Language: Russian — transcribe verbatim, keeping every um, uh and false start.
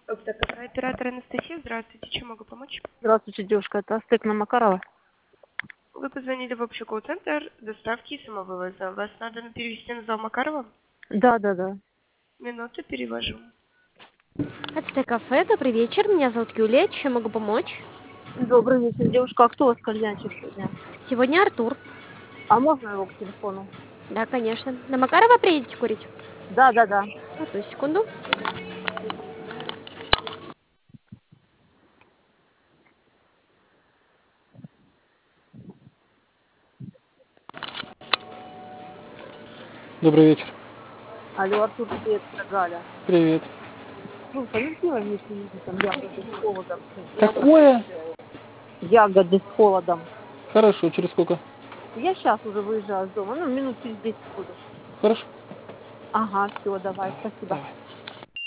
Оптовый оператор Анастасия, здравствуйте, чем могу помочь? Здравствуйте, девушка, это Астек на Макарова. Вы позвонили в общий колл-центр доставки и самовывоза. Вас надо перевести на зал Макарова? Да, да, да. Минуту перевожу. Это кафе, добрый вечер, меня зовут Юлия, чем могу помочь? Добрый вечер, девушка. А кто у вас кальянчик сегодня? Сегодня Артур. А можно его к телефону? Да, конечно. На Макарова приедете курить? Да, да, да. Одну секунду. Добрый вечер. Алло, Артур, привет, это Галя. Привет. Слушай, ну сделай мне что-нибудь там ягоды с холодом. Какое? Ягоды с холодом. Хорошо, через сколько? Я сейчас уже выезжаю с дома, ну минут через десять буду. Хорошо. Ага, все, давай, спасибо. Давай.